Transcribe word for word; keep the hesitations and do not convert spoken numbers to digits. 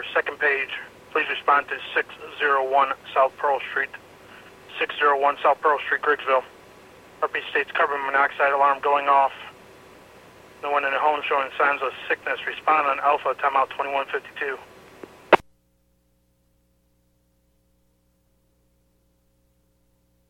second page. Please respond to six oh one South Pearl Street. six oh one South Pearl Street, Griggsville. Heartbeat states carbon monoxide alarm going off. No one in the home showing signs of sickness. Respond on Alpha, timeout twenty-one fifty-two.